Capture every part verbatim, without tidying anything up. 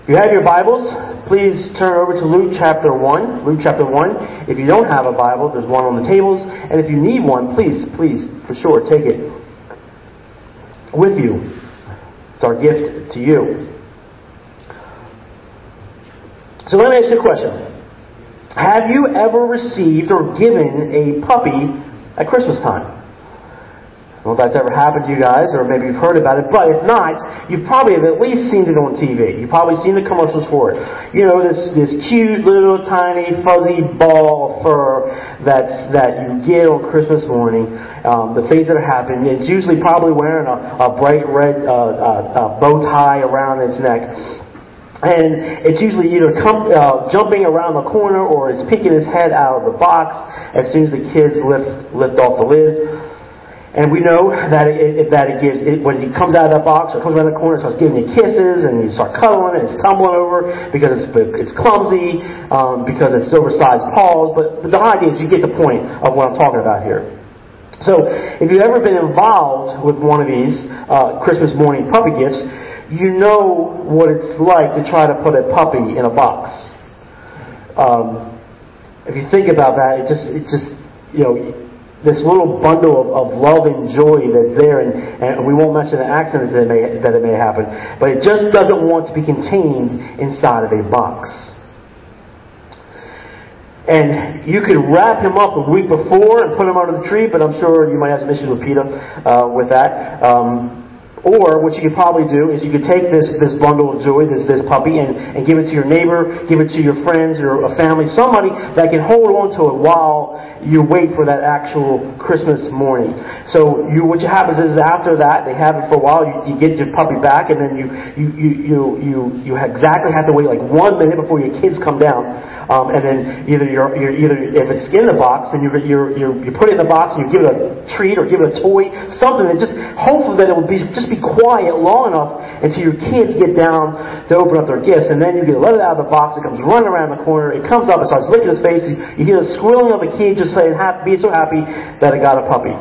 If you have your Bibles, please turn over to Luke chapter one. Luke chapter one. If you don't have a Bible, there's one on the tables. And if you need one, please, please, for sure, take it with you. It's our gift to you. So let me ask you a question. Have you ever received or given a puppy at Christmas time? I don't know if that's ever happened to you guys, or maybe you've heard about it, but if not, you've probably have at least seen it on T V. You've probably seen the commercials for it. You know, this this cute little tiny fuzzy ball of fur that's that you get on Christmas morning. Um, the things that are happening. It's usually probably wearing a, a bright red uh, uh, uh, bow tie around its neck. And it's usually either come, uh, jumping around the corner or it's peeking its head out of the box as soon as the kids lift lift off the lid. And we know that it, that it gives, it, when it comes out of that box or comes around the corner, it starts giving you kisses and you start cuddling and it's tumbling over because it's, it's clumsy, um, because it's oversized paws. But, but the idea is you get the point of what I'm talking about here. So if you've ever been involved with one of these uh, Christmas morning puppy gifts, you know what it's like to try to put a puppy in a box. Um, if you think about that, it just, it just, you know, this little bundle of, of love and joy that's there, and, and we won't mention the accidents that it, may, that it may happen, but it just doesn't want to be contained inside of a box. And you could wrap him up a week before and put him under the tree, but I'm sure you might have some issues with PETA uh, with that. Um, Or what you could probably do is you could take this, this bundle of joy, this, this puppy, and, and give it to your neighbor, give it to your friends or a family, somebody that can hold on to it while you wait for that actual Christmas morning. So you, what happens is after that, they have it for a while, you, you get your puppy back, and then you, you, you, you, you, you exactly have to wait like one minute before your kids come down. Um, and then either you're, you're either if it's in the box, then you you you you put it in the box and you give it a treat or give it a toy, something that just hopefully that it will be just be quiet long enough until your kids get down to open up their gifts, and then you get let it out of the box. It comes running around the corner. It comes up and starts licking its face. You, you hear the squealing of the kid just saying, "Being so happy that it got a puppy."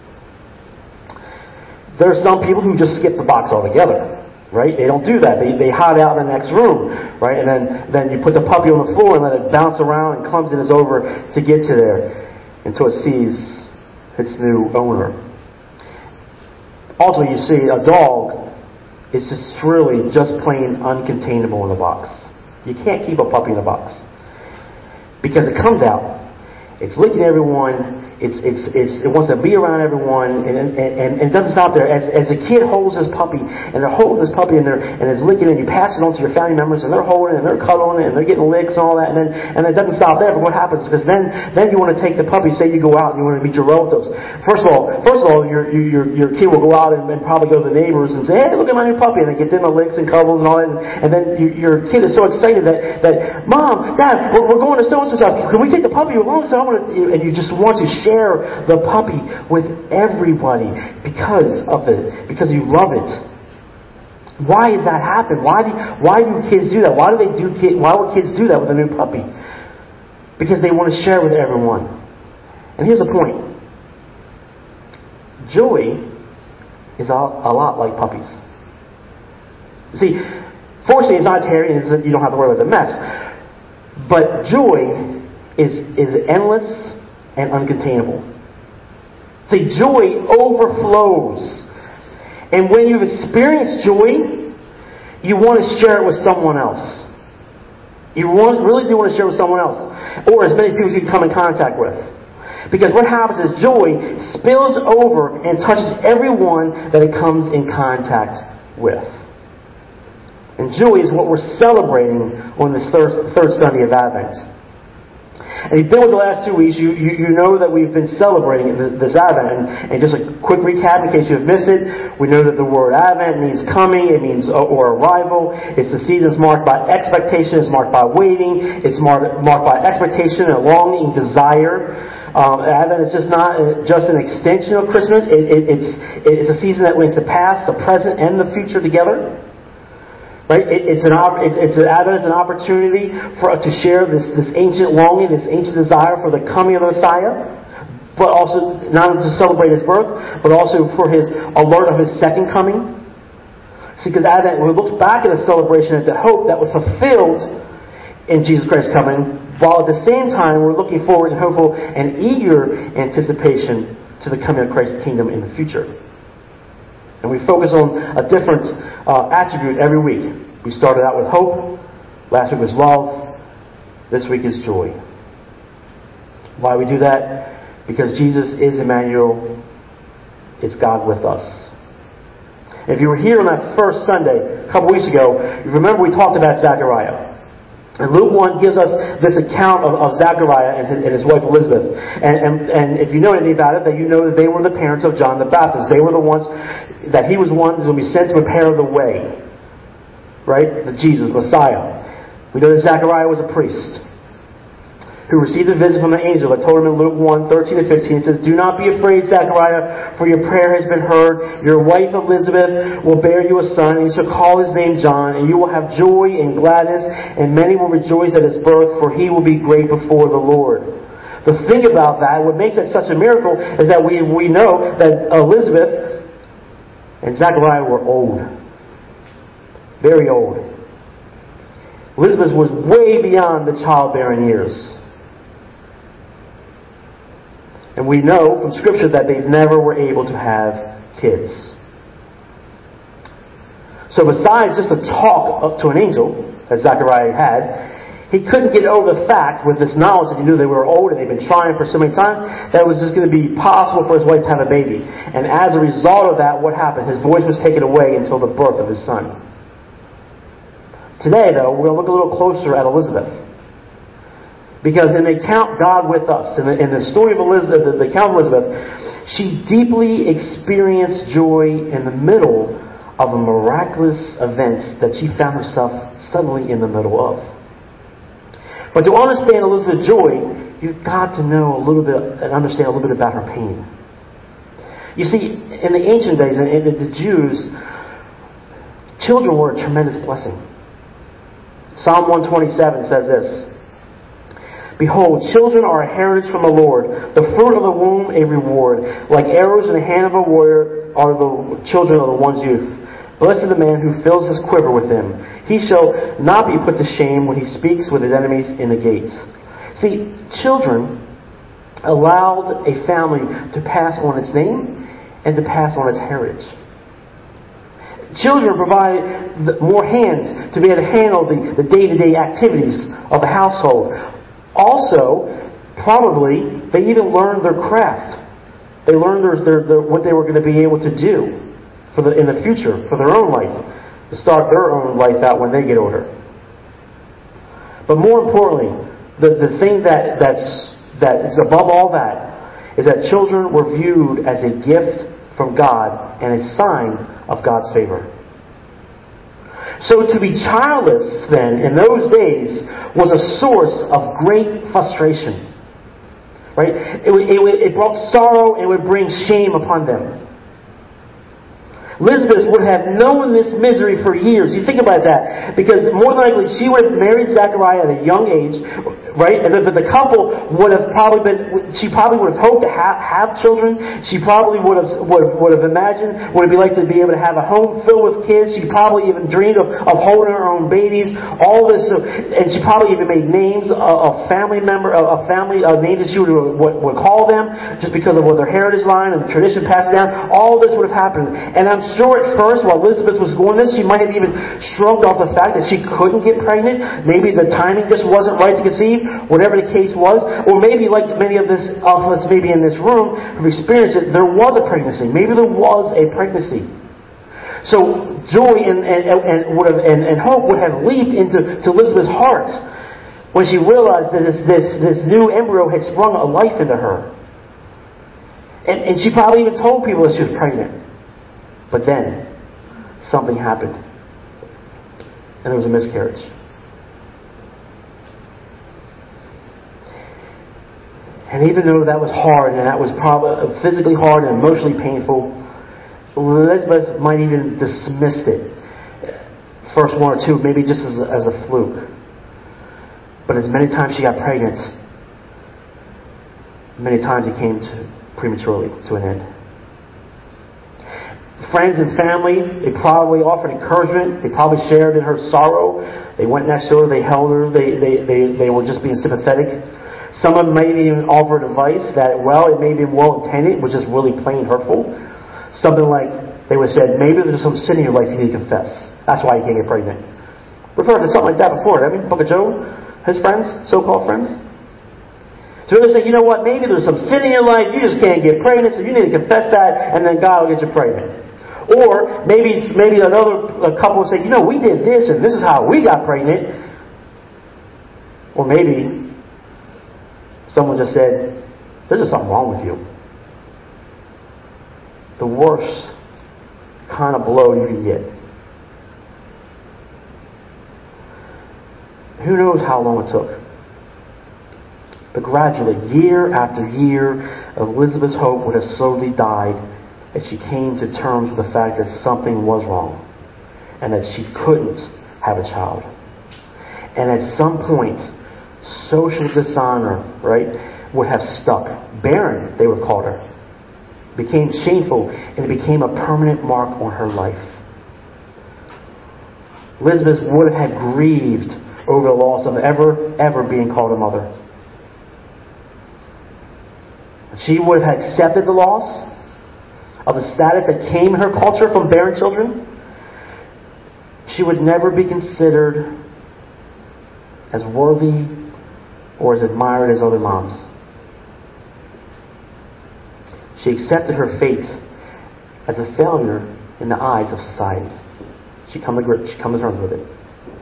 There are some people who just skip the box altogether. Right? They don't do that. They they hide out in the next room, right? And then, then you put the puppy on the floor and let it bounce around and clumsiness over to get to there until it sees its new owner. Ultimately, you see, a dog is just really just plain uncontainable in a box. You can't keep a puppy in a box because it comes out, it's licking everyone. It's, it's, it's, it wants to be around everyone, and, and, and, and it doesn't stop there. As, as a kid holds his puppy, and they're holding this puppy, and they're, and it's licking it, and you pass it on to your family members, and they're holding it, and they're cuddling it, and they're getting licks and all that, and then, and it doesn't stop there, but what happens? Because then, then you want to take the puppy, say you go out, and you want to meet your relatives. First of all, first of all, your, your, your kid will go out and, and probably go to the neighbors and say, "Hey, look at my new puppy," and they get them the licks and cuddles and all that, and, and then you, your kid is so excited that, that, "Mom, Dad, we're, we're going to so-and-so's house. Can we take the puppy along?" So I want to, and you just want to share the puppy with everybody because of it, because you love it. Why does that happen? Why do why do kids do that? Why do they do kid? Why would kids do that with a new puppy? Because they want to share with everyone. And here's the point: joy is a, a lot like puppies. See, fortunately, it's not as hairy, and you don't have to worry about the mess. But joy is is endless and uncontainable. See, joy overflows. And when you've experienced joy, you want to share it with someone else. You want, really do want to share it with someone else. Or as many people as you can come in contact with. Because what happens is joy spills over and touches everyone that it comes in contact with. And joy is what we're celebrating on this third, third Sunday of Advent. And you've been with the last two weeks, you, you, you know that we've been celebrating this Advent. And, and just a quick recap in case you have missed it, we know that the word Advent means coming, it means or arrival. It's the seasons marked by expectation, it's marked by waiting, it's marked, marked by expectation and longing, desire. Um, Advent is just not just an extension of Christmas, it, it, it's, it's a season that links the past, the present, and the future together. Right? It, it's an it's an Advent is an opportunity for us to share this, this ancient longing, this ancient desire for the coming of the Messiah, but also not only to celebrate His birth, but also for His alert of His second coming. See, because Advent, we look back at a celebration at the hope that was fulfilled in Jesus Christ's coming, while at the same time we're looking forward in hopeful and eager anticipation to the coming of Christ's kingdom in the future. And we focus on a different uh, attribute every week. We started out with hope. Last week was love. This week is joy. Why we do that? Because Jesus is Emmanuel. It's God with us. If you were here on that first Sunday, a couple weeks ago, you remember we talked about Zechariah. And Luke one gives us this account of, of Zechariah and his, and his wife Elizabeth. And, and, and if you know anything about it, that you know that they were the parents of John the Baptist. They were the ones, that he was one who was going to be sent to prepare the way. Right? The Jesus, Messiah. We know that Zechariah was a priest who received a visit from an angel that told him in Luke one, thirteen to fifteen, it says, "Do not be afraid, Zechariah, for your prayer has been heard. Your wife Elizabeth will bear you a son, and you shall call his name John, and you will have joy and gladness, and many will rejoice at his birth, for he will be great before the Lord." The thing about that, what makes it such a miracle, is that we, we know that Elizabeth and Zechariah were old. Very old. Elizabeth was way beyond the childbearing years. And we know from Scripture that they never were able to have kids. So besides just a talk up to an angel, that Zechariah had, he couldn't get over the fact, with this knowledge that he knew they were old and they'd been trying for so many times, that it was just going to be possible for his wife to have a baby. And as a result of that, what happened? His voice was taken away until the birth of his son. Today, though, we're going to look a little closer at Elizabeth. Because in the account, God with us, in the, in the story of Elizabeth, the, the account of Elizabeth, she deeply experienced joy in the middle of a miraculous event that she found herself suddenly in the middle of. But to understand Elizabeth's joy, you've got to know a little bit and understand a little bit about her pain. You see, in the ancient days, in, in the Jews, children were a tremendous blessing. Psalm one twenty-seven says this, "Behold, children are a heritage from the Lord, the fruit of the womb a reward. Like arrows in the hand of a warrior are the children of the one's youth. Blessed is the man who fills his quiver with them. He shall not be put to shame when he speaks with his enemies in the gates." See, children allowed a family to pass on its name and to pass on its heritage. Children provide more hands to be able to handle the, the day-to-day activities of the household. Also, probably, they even learned their craft. They learned their, their, their, what they were going to be able to do for the, in the future, for their own life, to start their own life out when they get older. But more importantly, the, the thing that, that's, that is above all that is that children were viewed as a gift from God and a sign of God's favor. So to be childless then in those days was a source of great frustration. Right? It, it, it brought sorrow and it would bring shame upon them. Elizabeth would have known this misery for years. You think about that. Because more than likely she would have married Zechariah at a young age. Right? And the, the couple would have probably been, she probably would have hoped to have, have children. She probably would have, would have, would have imagined what it'd be like to be able to have a home filled with kids. She probably even dreamed of, of holding her own babies. All this. And she probably even made names of, of family member, of family, uh, names that she would, would, would call them just because of what their heritage line and the tradition passed down. All this would have happened. And I'm sure at first, while Elizabeth was going this, she might have even shrugged off the fact that she couldn't get pregnant. Maybe the timing just wasn't right to conceive, whatever the case was. Or maybe, like many of, this, of us maybe in this room have experienced it, there was a pregnancy. Maybe there was a pregnancy. So joy and, and, and, would have, and, and hope would have leaped into to Elizabeth's heart when she realized that this, this, this new embryo had sprung a life into her. And, and she probably even told people that she was pregnant. But then, something happened. And there was a miscarriage. And even though that was hard, and that was probably physically hard and emotionally painful, Elizabeth might even dismiss it. First one or two, maybe just as a, as a fluke. But as many times she got pregnant, many times it came to prematurely to an end. Friends and family, they probably offered encouragement. They probably shared in her sorrow. They went next to her. They held her. They, they, they, they were just being sympathetic. Some of them maybe even offered advice that, well, it may be well-intended, which is really plain hurtful. Something like, they would have said, maybe there's some sin in your life you need to confess. That's why you can't get pregnant. We've heard of something like that before, haven't we? Book of Job, his friends, so-called friends. So they say, you know what, maybe there's some sin in your life, you just can't get pregnant, so you need to confess that, and then God will get you pregnant. Or maybe maybe another a couple will say, you know, we did this, and this is how we got pregnant. Or maybe someone just said, there's just something wrong with you. The worst kind of blow you can get. Who knows how long it took. But gradually, year after year, Elizabeth's hope would have slowly died as she came to terms with the fact that something was wrong and that she couldn't have a child. And at some point, social dishonor, right, would have stuck. Barren, they would call her. Became shameful, and it became a permanent mark on her life. Elizabeth would have had grieved over the loss of ever, ever being called a mother. She would have accepted the loss of the status that came in her culture from barren children. She would never be considered as worthy or as admired as other moms. She accepted her fate as a failure in the eyes of society. She come to grips, she come to terms with it.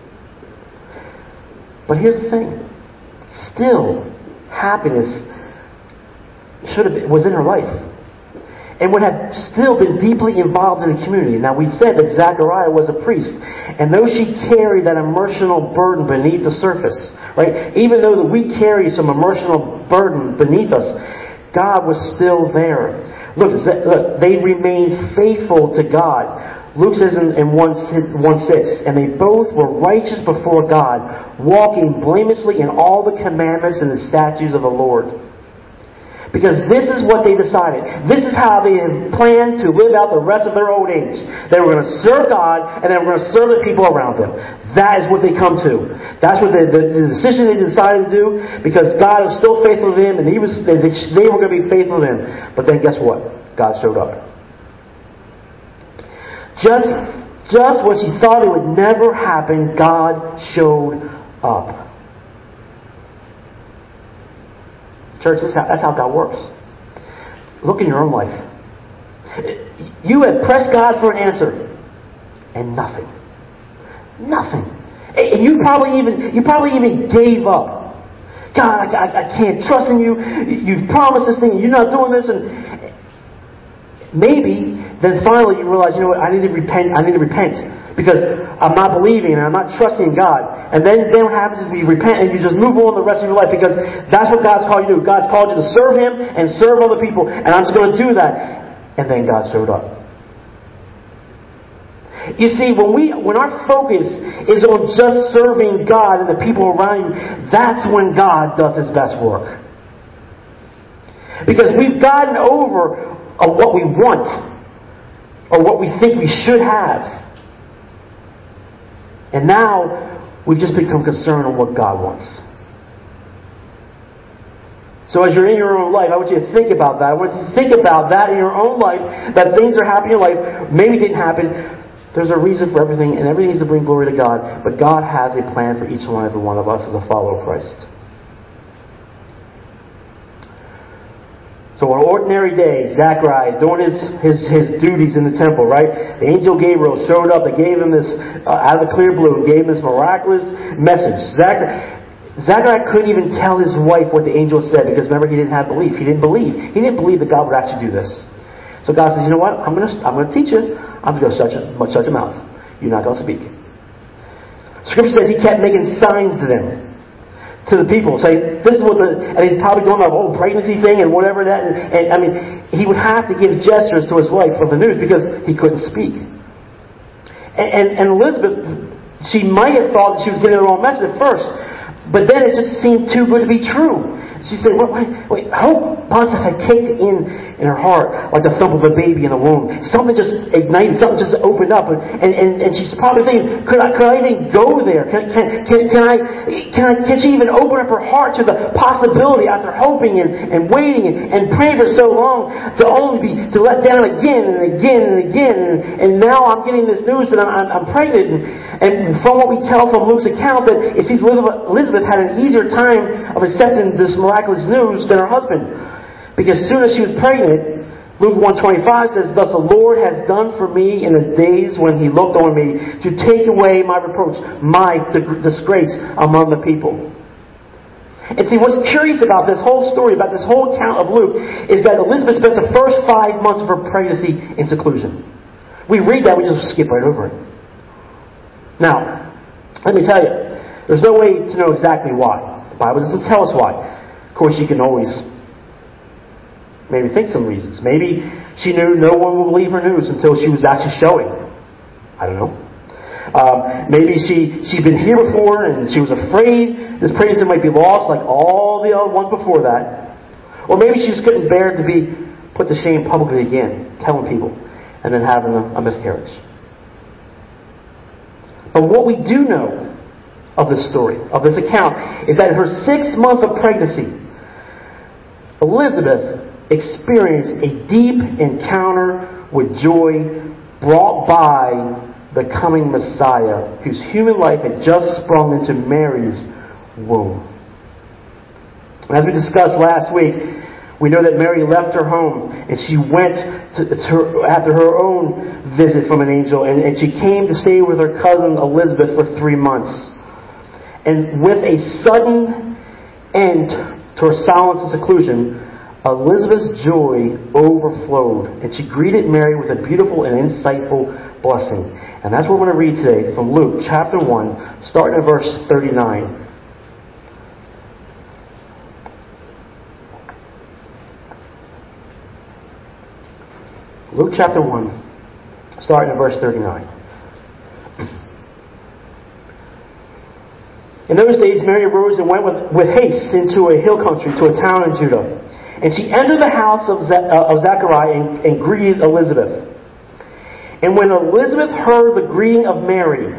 But here's the thing. Still, happiness should have been, was in her life. And would have still been deeply involved in the community. Now, we said that Zechariah was a priest. And though she carried that emotional burden beneath the surface, right? Even though that we carry some emotional burden beneath us, God was still there. Look, look, they remained faithful to God. Luke says in, in one six, and they both were righteous before God, walking blamelessly in all the commandments and the statutes of the Lord. Because this is what they decided. This is how they had planned to live out the rest of their old age. They were going to serve God, and they were going to serve the people around them. That is what they come to. That's what the, the, the decision they decided to do, because God was still faithful to them, and He was they, they were going to be faithful to Him. But then guess what? God showed up. Just, just when she thought it would never happen, God showed up. Church, that's how, that's how God works. Look in your own life. You have pressed God for an answer, and nothing. Nothing. And you probably even you probably even gave up. God, I, I, I can't trust in you. You've promised this thing, and you're not doing this. And maybe then finally you realize, you know what? I need to repent. I need to repent because I'm not believing and I'm not trusting God. And then, then what happens is you repent and you just move on the rest of your life because that's what God's called you to do. God's called you to serve Him and serve other people. And I'm just going to do that. And then God showed up. You see, when we when our focus is on just serving God and the people around you, that's when God does His best work. Because we've gotten over of what we want or what we think we should have. And now we've just become concerned on what God wants. So as you're in your own life, I want you to think about that. I want you to think about that in your own life, that things are happening in your life, maybe didn't happen. There's a reason for everything, and everything needs to bring glory to God. But God has a plan for each and every one of us as a follower of Christ. So on an ordinary day, Zacharias doing his, his, his duties in the temple, right? The angel Gabriel showed up and gave him this, uh, out of the clear blue, and gave him this miraculous message. Zacharias, Zacharias couldn't even tell his wife what the angel said because remember, he didn't have belief. He didn't believe. He didn't believe that God would actually do this. So God says, you know what? I'm going to I'm going to teach you. I'm going to shut your, shut your mouth. You're not going to speak. Scripture says He kept making signs to them. To the people, say, this is what the, and he's probably going about, oh, pregnancy thing and whatever that, and, and I mean, he would have to give gestures to his wife of the news because he couldn't speak. And, and, and Elizabeth, she might have thought that she was getting the wrong message at first, but then it just seemed too good to be true. She said, well, wait, Wait, hope must have kicked in in her heart like the thump of a baby in the womb. Something just ignited, something just opened up, and, and, and she's probably thinking, could I, could I even go there? Can, can, can, can I, can I, can she even open up her heart to the possibility after hoping and, and waiting and, and praying for so long to only be, to let down again and again and again, and, and now I'm getting this news that I'm, I'm, I'm pregnant, and, and from what we tell from Luke's account, that it seems Elizabeth, Elizabeth had an easier time of accepting this miraculous news than her husband. Because as soon as she was pregnant, Luke one twenty-five says, "Thus the Lord has done for me in the days when He looked on me to take away my reproach, my disgrace among the people." And see, what's curious about this whole story, about this whole account of Luke, is that Elizabeth spent the first five months of her pregnancy in seclusion. We read that, we just skip right over it. Now, let me tell you, there's no way to know exactly why. The Bible doesn't tell us why. Of course, you can always maybe think some reasons. Maybe she knew no one would believe her news until she was actually showing. I don't know. Um, maybe she, she'd been here before and she was afraid this pregnancy might be lost like all the other ones before that. Or maybe she just couldn't bear to be put to shame publicly again, telling people, and then having a, a miscarriage. But what we do know of this story, of this account, is that in her sixth month of pregnancy, Elizabeth experienced a deep encounter with joy brought by the coming Messiah, whose human life had just sprung into Mary's womb. And as we discussed last week, we know that Mary left her home and she went to, to her, after her own visit from an angel, and, and she came to stay with her cousin Elizabeth for three months. And with a sudden end to her silence and seclusion, Elizabeth's joy overflowed, and she greeted Mary with a beautiful and insightful blessing. And that's what we're going to read today from Luke chapter one, starting at verse thirty-nine. Luke chapter one, starting at verse thirty-nine. In those days, Mary arose and went with, with haste into a hill country to a town in Judah. And she entered the house of, Ze- uh, of Zechariah and, and greeted Elizabeth. And when Elizabeth heard the greeting of Mary,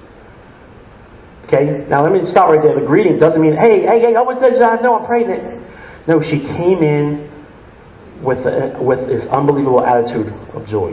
okay, now let me stop right there. The greeting doesn't mean, hey, hey, hey, I want to let you guys know I'm pregnant. No, she came in with a, with this unbelievable attitude of joy.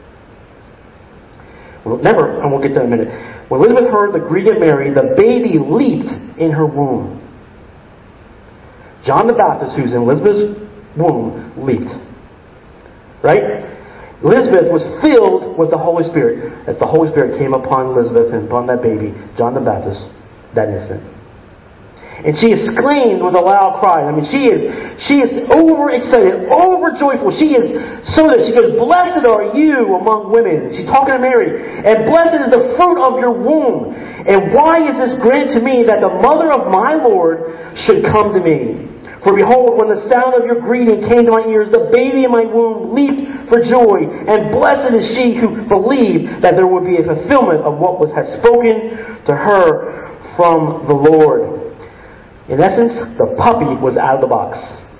Remember, and we'll get to that in a minute. When Elizabeth heard the greeting of Mary, the baby leaped in her womb. John the Baptist, who's in Elizabeth's womb, leaped. Right? Elizabeth was filled with the Holy Spirit. As the Holy Spirit came upon Elizabeth and upon that baby, John the Baptist, that instant. And she exclaimed with a loud cry. I mean, she is she is overexcited, overjoyful. She is so that she goes, "Blessed are you among women." She's talking to Mary. "And blessed is the fruit of your womb. And why is this granted to me that the mother of my Lord should come to me? For behold, when the sound of your greeting came to my ears, the baby in my womb leaped for joy. And blessed is she who believed that there would be a fulfillment of what was had spoken to her from the Lord." In essence, the puppy was out of the box.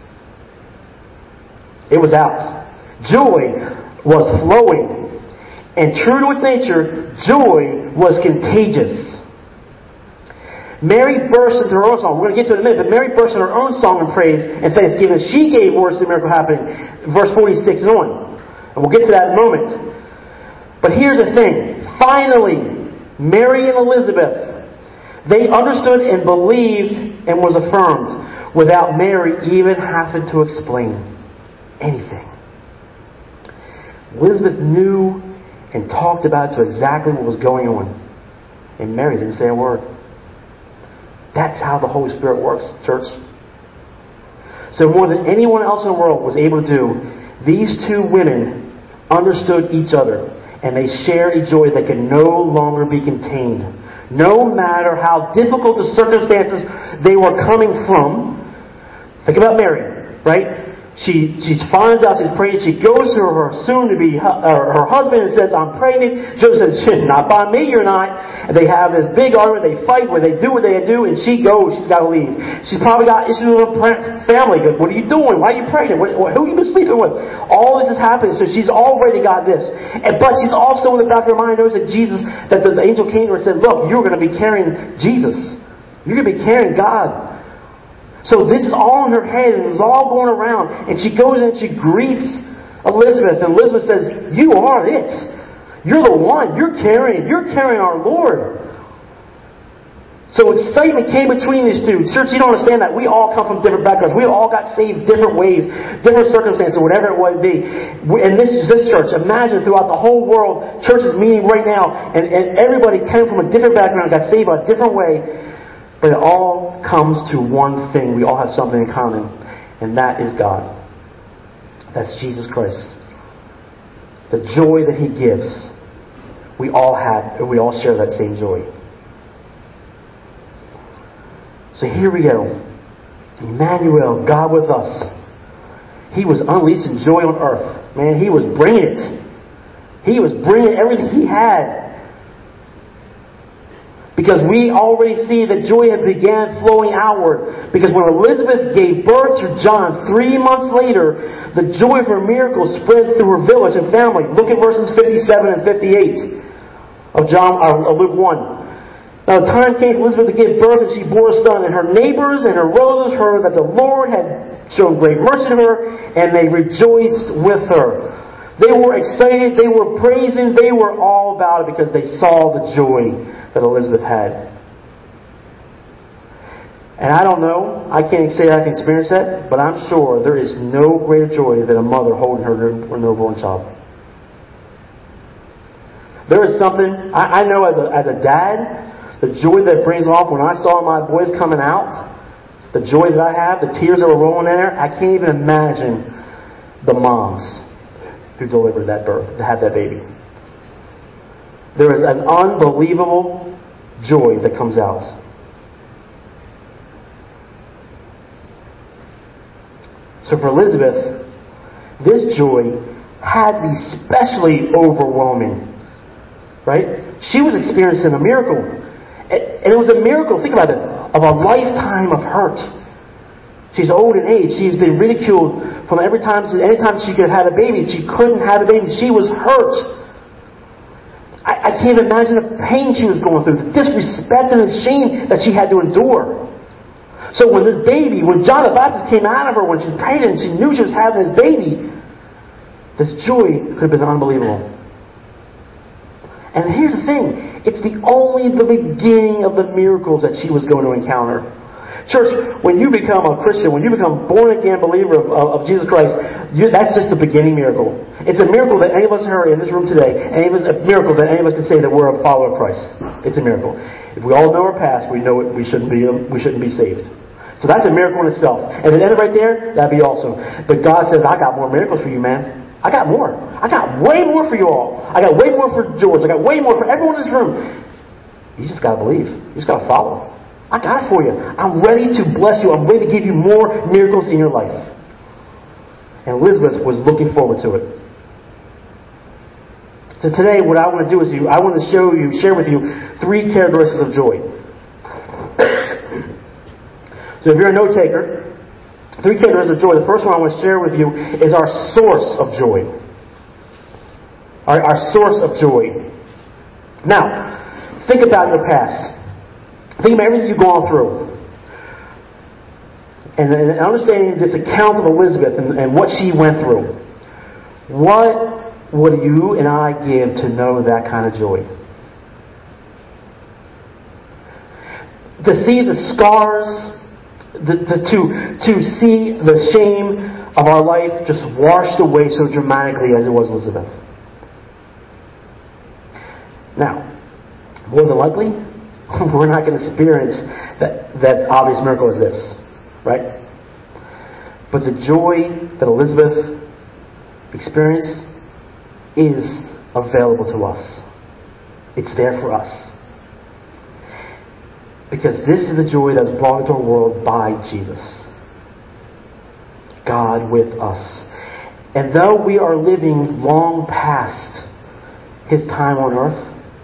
It was out. Joy was flowing. And true to its nature, joy was contagious. Mary burst into her own song. We're going to get to it in a minute, but Mary burst into her own song and praise and thanksgiving. She gave words to the miracle happening. Verse forty-six and on. And we'll get to that in a moment. But here's the thing. Finally, Mary and Elizabeth, they understood and believed and was affirmed without Mary even having to explain anything. Elizabeth knew and talked about to exactly what was going on. And Mary didn't say a word. That's how the Holy Spirit works, church. So more than anyone else in the world was able to do, these two women understood each other. And they shared a joy that could no longer be contained. No matter how difficult the circumstances they were coming from. Think about Mary, right? She she finds out she's pregnant. She goes to her soon-to-be uh, her husband and says, "I'm pregnant." Joseph says, "Not by me, you're not." And they have this big argument. They fight where they do what they do, and she goes. She's got to leave. She's probably got issues with her family. What are you doing? Why are you pregnant? What, what, who have you been sleeping with? All this is happening. So she's already got this. And, but she's also in the back of her mind knows that Jesus, that the angel came to her and said, "Look, you're going to be carrying Jesus. You're going to be carrying God." So this is all in her head, and it's all going around. And she goes in and she greets Elizabeth. And Elizabeth says, "You are it. You're the one. You're carrying. You're carrying our Lord." So excitement came between these two. Church, you don't understand that. We all come from different backgrounds. We all got saved different ways, different circumstances, whatever it would be. And this is this church. Imagine throughout the whole world, churches meeting right now, and, and everybody came from a different background, got saved a different way. But it all comes to one thing. We all have something in common. And that is God. That's Jesus Christ. The joy that He gives. We all have, we all share that same joy. So here we go. Emmanuel, God with us. He was unleashing joy on earth. Man, He was bringing it. He was bringing everything He had. Because we already see that joy had began flowing outward. Because when Elizabeth gave birth to John three months later, the joy of her miracle spread through her village and family. Look at verses fifty-seven and fifty-eight of John uh, Luke one. Now the time came for Elizabeth to give birth, and she bore a son. And her neighbors and her relatives heard that the Lord had shown great mercy to her, and they rejoiced with her. They were excited, they were praising, they were all about it because they saw the joy that Elizabeth had. And I don't know, I can't say I can experience that, but I'm sure there is no greater joy than a mother holding her newborn child. There is something, I, I know as a, as a dad, the joy that brings off when I saw my boys coming out, the joy that I have, the tears that were rolling in there, I can't even imagine the moms who delivered that birth, to have that baby. There is an unbelievable joy that comes out. So for Elizabeth, this joy had to be especially overwhelming. Right? She was experiencing a miracle. And it was a miracle, think about it, of a lifetime of hurt. She's old in age. She's been ridiculed from every time, anytime she could have a baby. She couldn't have a baby. She was hurt. I, I can't imagine the pain she was going through, the disrespect and the shame that she had to endure. So when this baby, when John the Baptist came out of her, when she prayed and she knew she was having this baby, this joy could have been unbelievable. And here's the thing, it's the only the beginning of the miracles that she was going to encounter. Church, when you become a Christian, when you become born-again believer of, of, of Jesus Christ, you, that's just the beginning miracle. It's a miracle that any of us are in this room today, any of us, a miracle that any of us can say that we're a follower of Christ. It's a miracle. If we all know our past, we know it, we shouldn't be we shouldn't be saved. So that's a miracle in itself. And if it ended right there, that'd be awesome. But God says, I got more miracles for you, man. I got more. I got way more for you all. I got way more for George. I got way more for everyone in this room. You just got to believe. You just got to follow. I got it for you. I'm ready to bless you. I'm ready to give you more miracles in your life. And Elizabeth was looking forward to it. So today what I want to do is you, I want to show you, share with you three characteristics of joy. So if you're a note taker, three characteristics of joy. The first one I want to share with you is our source of joy. Our, our source of joy. Now, think about your past. Think about everything you've gone through. And, and understanding this account of Elizabeth and, and what she went through. What would you and I give to know that kind of joy? To see the scars, the, the, to, to see the shame of our life just washed away so dramatically as it was Elizabeth. Now, more than likely, we're not going to experience that, that obvious miracle as this. Right? But the joy that Elizabeth experienced is available to us. It's there for us. Because this is the joy that was brought into our world by Jesus. God with us. And though we are living long past His time on earth,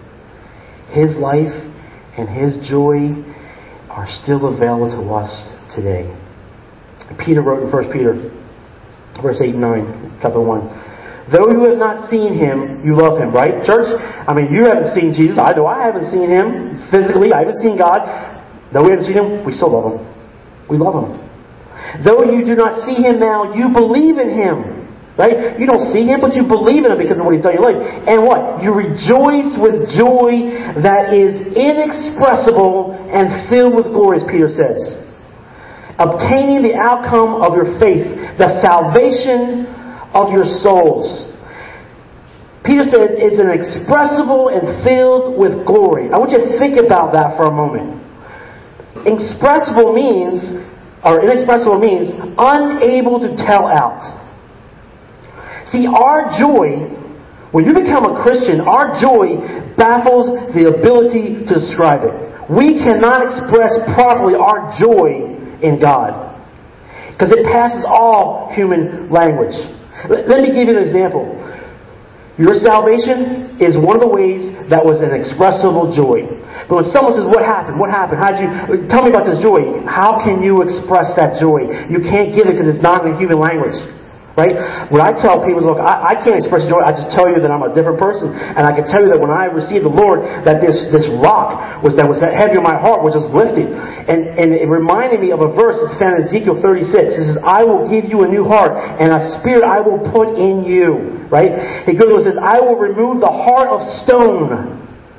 His life and His joy are still available to us today. Peter wrote in First Peter, verse eight and nine, chapter one. Though you have not seen Him, you love Him, right, church? I mean, you haven't seen Jesus. I know I haven't seen Him physically. I haven't seen God. Though we haven't seen Him, we still love Him. We love Him. Though you do not see Him now, you believe in Him. Right? You don't see Him, but you believe in Him because of what He's done in your life. And what? You rejoice with joy that is inexpressible and filled with glory, as Peter says. Obtaining the outcome of your faith, the salvation of your souls. Peter says it's inexpressible and filled with glory. I want you to think about that for a moment. Inexpressible means, or inexpressible means, unable to tell out. See, our joy, when you become a Christian, our joy baffles the ability to describe it. We cannot express properly our joy in God, because it passes all human language. Let me give you an example. Your salvation is one of the ways that was an expressible joy. But when someone says, what happened? What happened? How did you... Tell me about this joy. How can you express that joy? You can't give it because it's not in the human language. Right? When I tell people, look, I, I can't express joy, I just tell you that I'm a different person. And I can tell you that when I received the Lord, that this, this rock was that was that heavy on my heart was just lifted. And, and it reminded me of a verse that's found in Ezekiel thirty-six. It says, I will give you a new heart, and a spirit I will put in you. Right? It goes on and says, I will remove the heart of stone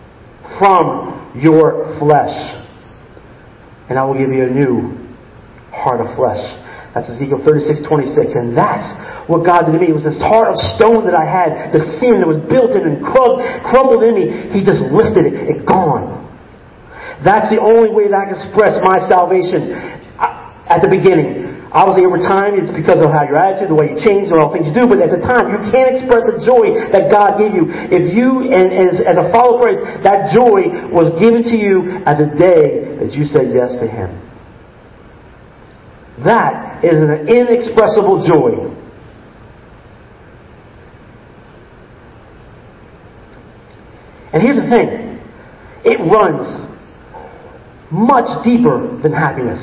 from your flesh, and I will give you a new heart of flesh. That's Ezekiel thirty-six twenty-six. And that's what God did to me. It was this heart of stone that I had. The sin that was built in and crumbled in me. He just lifted it. It's gone. That's the only way that I can express my salvation. At the beginning, obviously over time, it's because of how your attitude, the way you change, and all the things you do. But at the time, you can't express the joy that God gave you. If you, and as, as a follower of Christ, that joy was given to you at the day that you said yes to Him. That is an inexpressible joy. And here's the thing. It runs much deeper than happiness.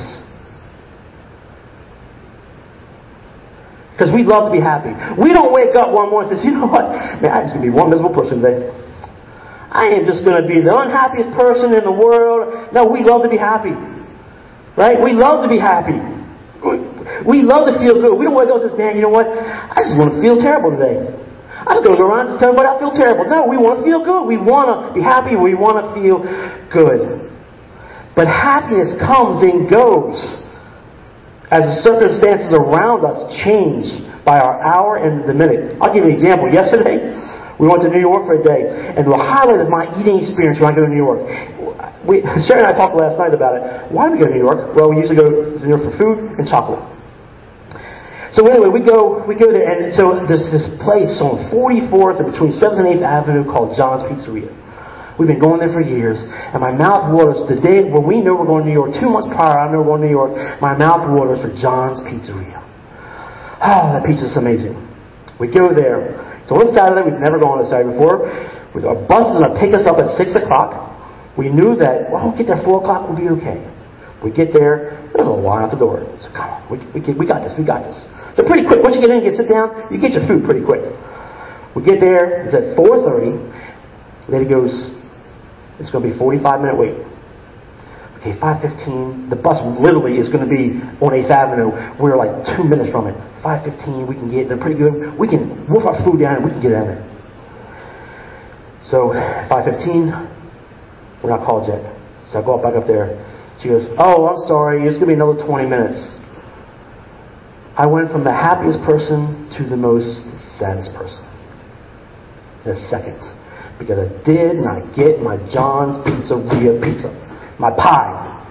Because we love to be happy. We don't wake up one morning and say, you know what? Man, I'm just going to be one miserable person today. I am just going to be the unhappiest person in the world. No, we love to be happy. Right? We love to be happy. We love to feel good. We don't want to go and say, man, you know what? I just want to feel terrible today. I just going to go around and tell everybody I feel terrible. No, we want to feel good. We want to be happy. We want to feel good. But happiness comes and goes as the circumstances around us change by our hour and the minute. I'll give you an example. Yesterday, we went to New York for a day, and the highlight of my eating experience when I go to New York. We, Sherry and I talked last night about it. Why do we go to New York? Well, we usually go to New York for food and chocolate. So anyway, we go we go there, and so there's this place on forty-fourth and between seventh and eighth Avenue called John's Pizzeria. We've been going there for years, and my mouth waters. The day when we know we're going to New York, two months prior, I know we're going to New York, my mouth waters for John's Pizzeria. Oh, that pizza's amazing. We go there. So on Saturday, we've never gone on a Saturday before. We, our bus is going to pick us up at six o'clock. We knew that, well, we'll get there at four o'clock, we'll be okay. We get there, there's a line out the door. So come on, we, we, we got this, we got this. So pretty quick, once you get in and get sit down, you get your food pretty quick. We get there, it's at four thirty. Lady goes, it's going to be a forty-five minute wait. Okay, five fifteen, the bus literally is going to be on eighth Avenue. We're like two minutes from it. five fifteen, we can get there pretty good. We can wolf our food down and we can get down there. So, five fifteen, we're not called yet. So I go up back up there. She goes, oh, I'm sorry, it's going to be another twenty minutes. I went from the happiest person to the most saddest person in a second. Because I did not get my John's Pizzeria pizza. My pie.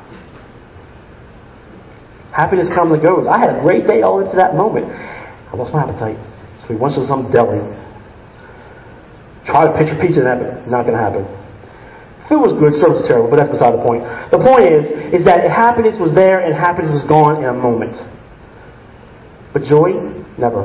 Happiness comes and goes. I had a great day all the way to that moment. I lost my appetite. So we went to some deli. Try to picture pizza in that, but not going to happen. Food was good, service was terrible, but that's beside the point. The point is, is that happiness was there and happiness was gone in a moment. But joy, never.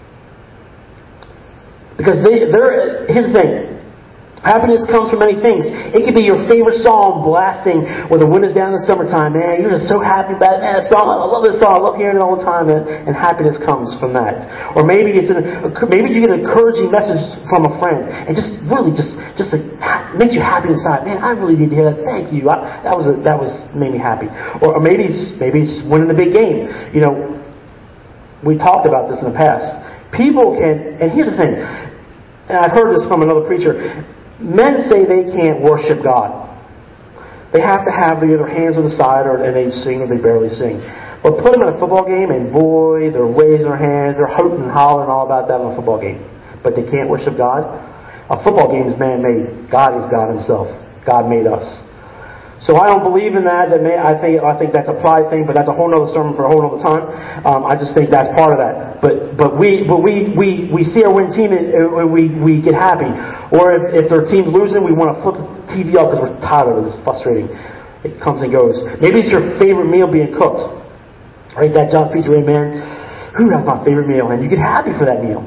Because they, they're, here's the thing. Happiness comes from many things. It could be your favorite song blasting when the wind is down in the summertime. Man, you're just so happy about that song. I love this song. I love hearing it all the time. And, and happiness comes from that. Or maybe it's an, maybe you get an encouraging message from a friend, and just really just just like, makes you happy inside. Man, I really need to hear that. Thank you. I, that was a, that was made me happy. Or, or maybe it's maybe it's winning the big game. You know, we talked about this in the past. People can, and here's the thing. And I've heard this from another preacher. Men say they can't worship God. They have to have either hands on the side or and they sing or they barely sing. But put them in a football game and boy, they're waving their hands, they're hooting and hollering all about that in a football game. But they can't worship God. A football game is man-made. God is God Himself. God made us. So I don't believe in that. That may, I think I think that's a pride thing, but that's a whole other sermon for a whole other time. Um, I just think that's part of that. But but we but we we, we see our winning team and, and we we get happy. Or if, if their team's losing, we want to flip the T V up because we're tired of it. It's frustrating. It comes and goes. Maybe it's your favorite meal being cooked. Right? That John's Pizza, amen. Who has my favorite meal? And you get happy for that meal.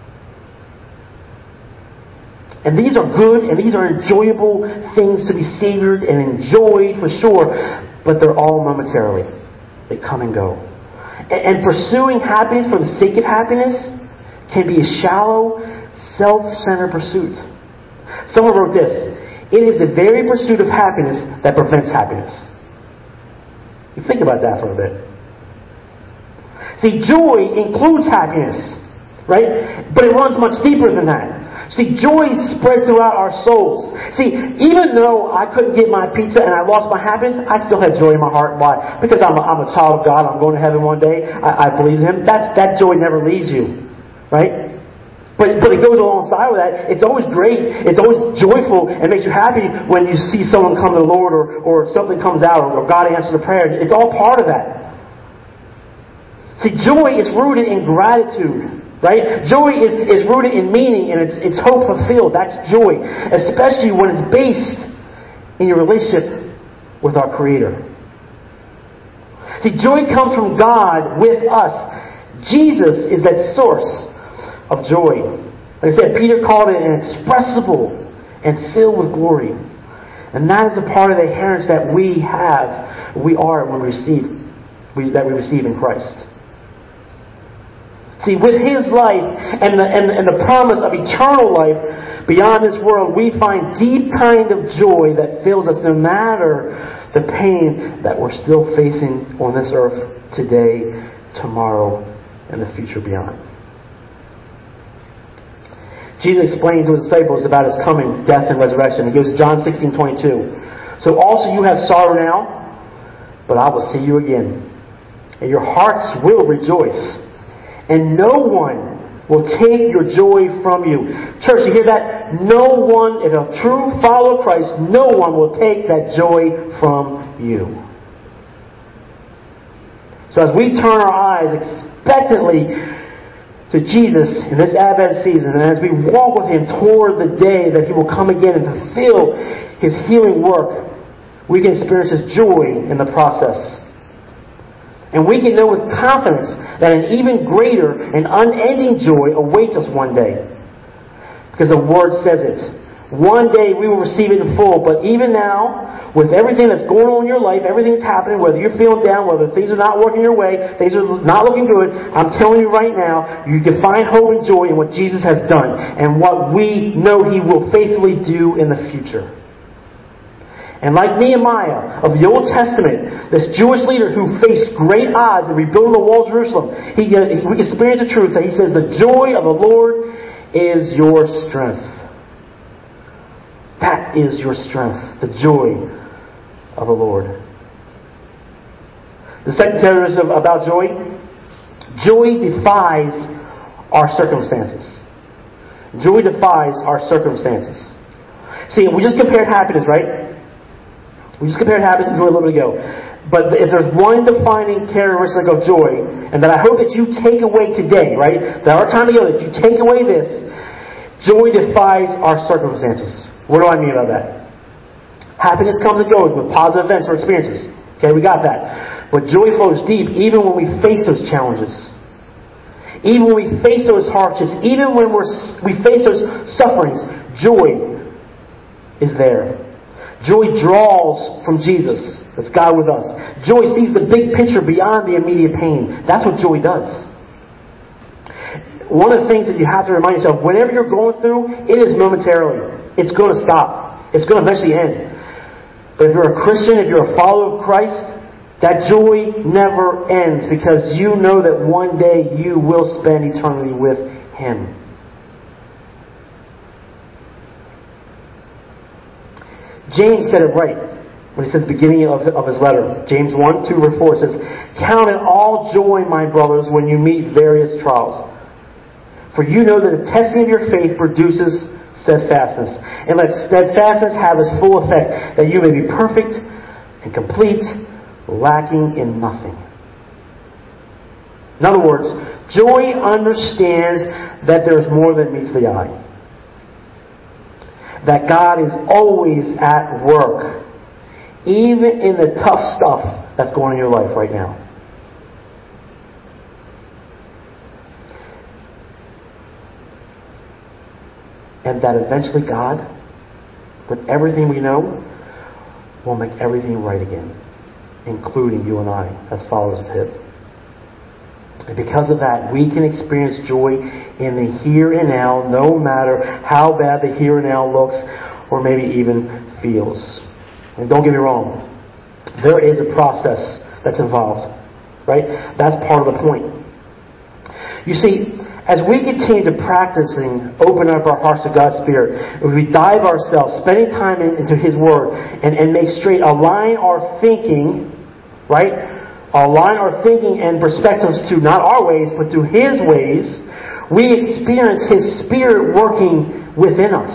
And these are good and these are enjoyable things to be savored and enjoyed for sure, but they're all momentarily. They come and go. And, and pursuing happiness for the sake of happiness can be a shallow, self-centered pursuit. Someone wrote this: it is the very pursuit of happiness that prevents happiness. You think about that for a bit. See, joy includes happiness, right? But it runs much deeper than that. See, joy spreads throughout our souls. See, even though I couldn't get my pizza and I lost my happiness, I still had joy in my heart. Why? Because I'm a, I'm a child of God. I'm going to heaven one day. I, I believe in Him. That's, that joy never leaves you. Right? But, but it goes alongside with that. It's always great. It's always joyful and makes you happy when you see someone come to the Lord or, or something comes out or, or God answers a prayer. It's all part of that. See, joy is rooted in gratitude. Right? Joy is, is rooted in meaning and it's, it's hope fulfilled. That's joy. Especially when it's based in your relationship with our Creator. See, joy comes from God with us. Jesus is that source of joy. Like I said, Peter called it inexpressible and filled with glory. And that is a part of the inheritance that we have, we are when we receive, we, that we receive in Christ. See, with His life and the, and, and the promise of eternal life beyond this world, we find deep kind of joy that fills us no matter the pain that we're still facing on this earth today, tomorrow, and the future beyond. Jesus explained to His disciples about His coming, death, and resurrection. He goes to John sixteen twenty-two. So also you have sorrow now, but I will see you again, and your hearts will rejoice. And no one will take your joy from you. Church, you hear that? No one, if a true follower of Christ, no one will take that joy from you. So as we turn our eyes expectantly to Jesus in this Advent season, and as we walk with Him toward the day that He will come again and fulfill His healing work, we can experience His joy in the process. And we can know with confidence that an even greater and unending joy awaits us one day. Because the Word says it. One day we will receive it in full. But even now, with everything that's going on in your life, everything that's happening, whether you're feeling down, whether things are not working your way, things are not looking good, I'm telling you right now, you can find hope and joy in what Jesus has done and what we know He will faithfully do in the future. And like Nehemiah of the Old Testament, this Jewish leader who faced great odds in rebuilding the walls of Jerusalem, he, we can experience the truth that he says, the joy of the Lord is your strength. That is your strength, the joy of the Lord. The second characteristic about joy, joy defies our circumstances. Joy defies our circumstances. See, we just compared happiness, right? We just compared happiness and joy a little bit ago. But if there's one defining characteristic of joy, and that I hope that you take away today, right? That our time together, that you take away this, joy defies our circumstances. What do I mean by that? Happiness comes and goes with positive events or experiences. Okay, we got that. But joy flows deep even when we face those challenges. Even when we face those hardships, even when we're, we face those sufferings, joy is there. Joy draws from Jesus. That's God with us. Joy sees the big picture beyond the immediate pain. That's what joy does. One of the things that you have to remind yourself, whenever you're going through, it is momentarily. It's going to stop. It's going to eventually end. But if you're a Christian, if you're a follower of Christ, that joy never ends, because you know that one day you will spend eternity with Him. James said it right when he said at the beginning of, of his letter. James one, two, verse four says, "Count it all joy, my brothers, when you meet various trials. For you know that the testing of your faith produces steadfastness. And let steadfastness have its full effect, that you may be perfect and complete, lacking in nothing." In other words, joy understands that there's more than meets the eye. That God is always at work, even in the tough stuff that's going on in your life right now. And that eventually God, with everything we know, will make everything right again, including you and I as followers of Him. And because of that, we can experience joy in the here and now, no matter how bad the here and now looks, or maybe even feels. And don't get me wrong, there is a process that's involved, right? That's part of the point. You see, as we continue to practicing, open up our hearts to God's Spirit, if we dive ourselves, spending time in, into His Word, and, and make straight, align our thinking, right? Align our thinking and perspectives to not our ways, but to His ways, we experience His Spirit working within us.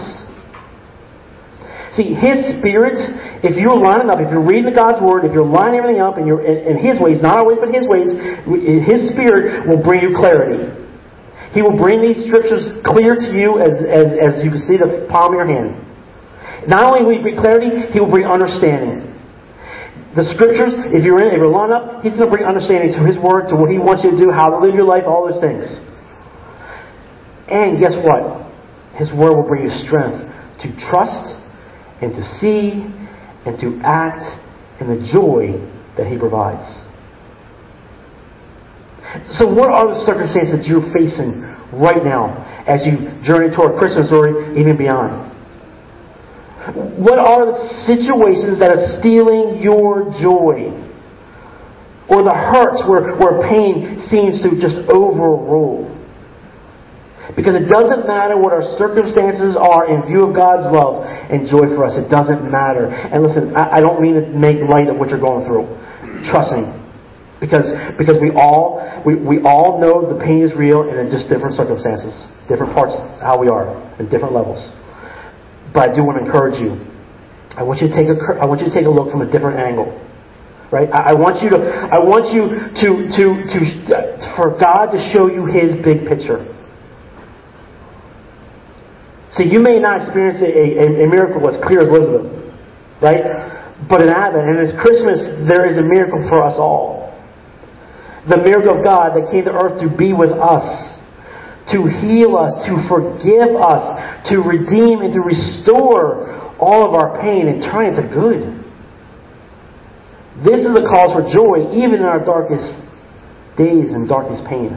See, His Spirit, if you're lining up, if you're reading God's Word, if you're lining everything up in, your, in, in His ways, not our ways, but His ways, His Spirit will bring you clarity. He will bring these scriptures clear to you as, as, as you can see the palm of your hand. Not only will He bring clarity, He will bring understanding. The scriptures, if you're in, if you're lined up, He's going to bring understanding to His Word, to what He wants you to do, how to live your life, all those things. And guess what? His Word will bring you strength to trust and to see and to act in the joy that He provides. So what are the circumstances that you're facing right now as you journey toward Christmas or even beyond? What are the situations that are stealing your joy? Or the hurts where, where pain seems to just overrule? Because it doesn't matter what our circumstances are in view of God's love and joy for us. It doesn't matter. And listen, I, I don't mean to make light of what you're going through. Trust me. Because because we all we, we all know the pain is real, and in just different circumstances, different parts of how we are, in different levels. But I do want to encourage you. I want you to take a I want you to take a look from a different angle, right? I, I want you to I want you to to to for God to show you His big picture. See, you may not experience a, a, a miracle as clear as Elizabeth, right? But in Advent and as Christmas, there is a miracle for us all. The miracle of God that came to earth to be with us, to heal us, to forgive us, to redeem and to restore all of our pain and turn it to good. This is the cause for joy, even in our darkest days and darkest pain.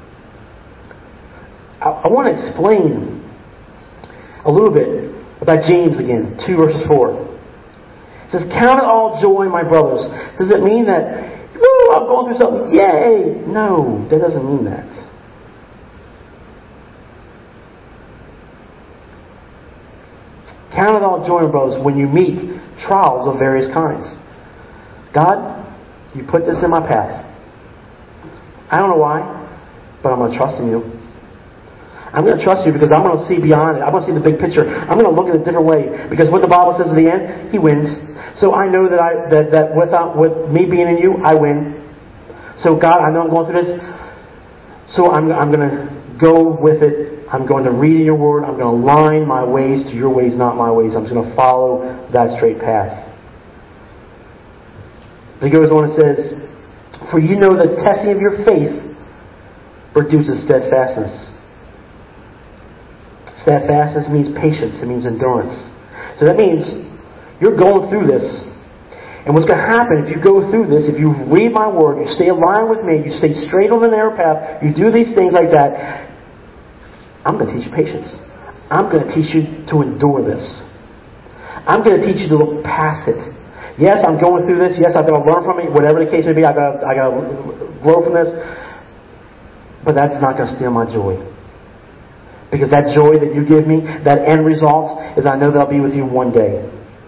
I, I want to explain a little bit about James again, two verses four. It says, "Count it all joy, my brothers." Does it mean that, woo, I'm going through something, yay? No, that doesn't mean that. Count it all joy, my brothers, when you meet trials of various kinds. God, you put this in my path. I don't know why, but I'm going to trust in you. I'm going to trust you because I'm going to see beyond it. I'm going to see the big picture. I'm going to look at it a different way. Because what the Bible says at the end, He wins. So I know that I that, that without with me being in you, I win. So God, I know I'm going through this. So I'm I'm going to go with it. I'm going to read in your word. I'm going to align my ways to your ways, not my ways. I'm just going to follow that straight path. He goes on and says, "For you know the testing of your faith produces steadfastness. Steadfastness means patience. It means endurance. So that means you're going through this. And what's going to happen if you go through this, if you read my word, you stay aligned with me, you stay straight on the narrow path, you do these things like that, I'm going to teach you patience. I'm going to teach you to endure this. I'm going to teach you to look past it. Yes, I'm going through this. Yes, I've got to learn from it. Whatever the case may be, I've got to, I've got to grow from this. But that's not going to steal my joy. Because that joy that you give me, that end result, is I know that I'll be with you one day.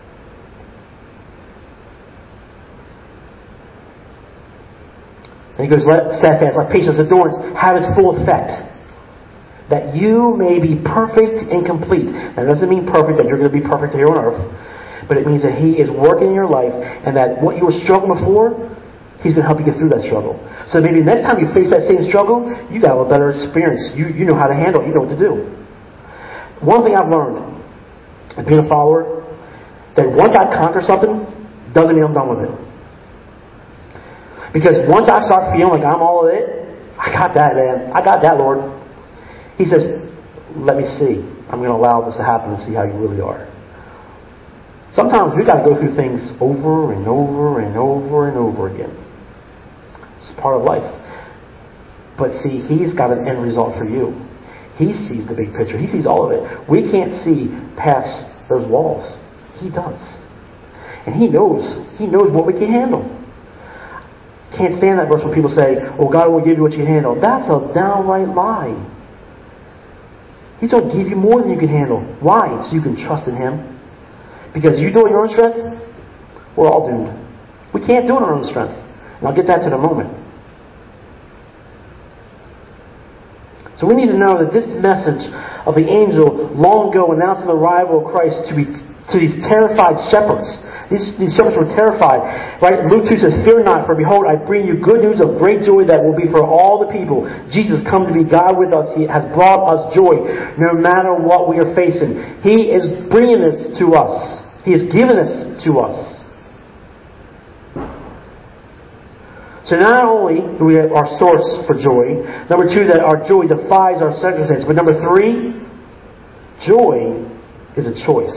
And he goes, let steadfast, like patience, endurance, have its full effect. That you may be perfect and complete. That doesn't mean perfect, that you're going to be perfect here on earth. But it means that He is working in your life, and that what you were struggling before, He's going to help you get through that struggle. So maybe next time you face that same struggle, you got a better experience. You, you know how to handle it. You know what to do. One thing I've learned, being a follower, that once I conquer something, doesn't mean I'm done with it. Because once I start feeling like I'm all of it, I got that, man. I got that, Lord. He says, let me see. I'm going to allow this to happen and see how you really are. Sometimes we've got to go through things over and over and over and over again. It's part of life. But see, He's got an end result for you. He sees the big picture. He sees all of it. We can't see past those walls. He does. And He knows. He knows what we can handle. Can't stand that verse when people say, oh, God will give you what you can handle. That's a downright lie. He's going to give you more than you can handle. Why? So you can trust in Him. Because you do it in your own strength, we're all doomed. We can't do it in our own strength. And I'll get that to in a moment. So we need to know that this message of the angel long ago announcing the arrival of Christ to be to these terrified shepherds. These, these shepherds were terrified. Right? Luke two says, fear not, for behold, I bring you good news of great joy that will be for all the people. Jesus come to be God with us. He has brought us joy no matter what we are facing. He is bringing this to us. He has given this to us. So not only do we have our source for joy, number two, that our joy defies our circumstances, but number three, joy is a choice.